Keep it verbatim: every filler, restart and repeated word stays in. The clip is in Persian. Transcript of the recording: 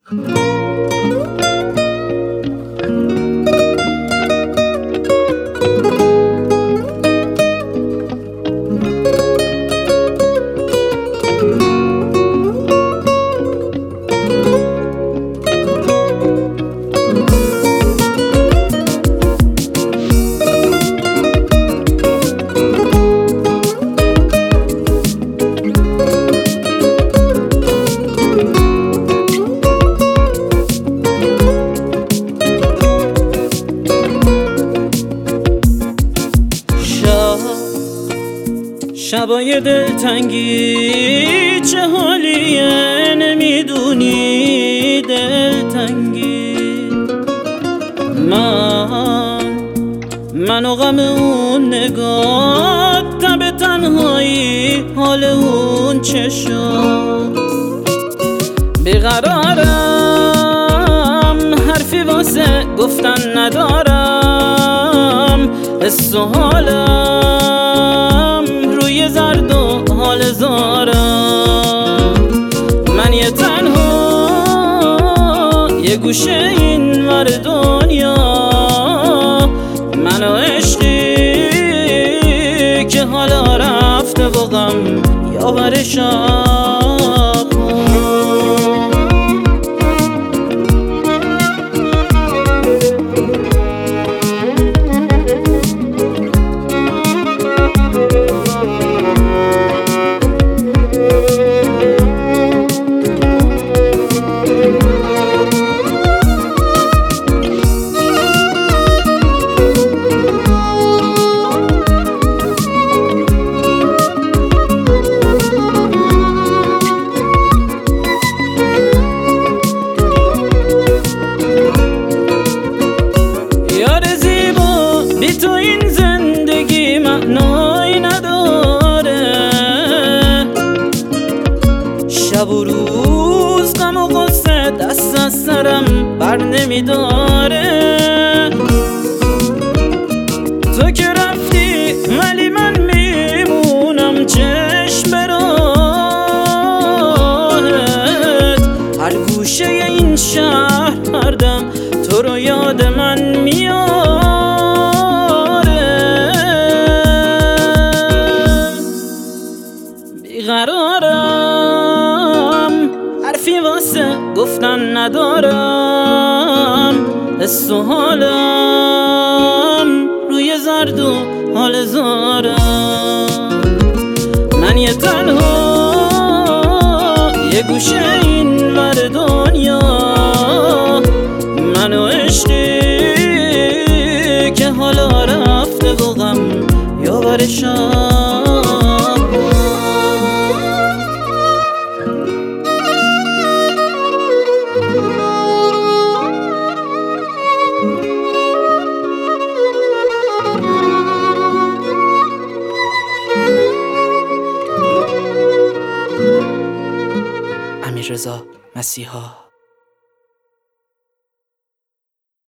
شبای دلتنگی چه حالیه نمیدونی دلتنگی من من و غم اون نگاه تب تنهایی حال اون چشم بیقرارم حرفی واسه گفتن ندارم حس و حالم روی زرد و حال زارم من یه تنها یه گوشه این ور دنیا من و عشقی که حالا رفته و غم یاور شب تو این زندگی معنایی نداره شب و روز غم و غصه دست از سرم بر نمیداره تو که رفتی ولی من میمونم چشم به راهت هر گوشه این شهر هر دم تو رو یاد من میاد بیقرارم حرفی واسه گفتن ندارم حس و حالم روی زرد و حال زارم من یه تنها یه گوشه این ور دنیا من و عشقی که حالا رفته و غم یاور شب امیررضا مسیحا.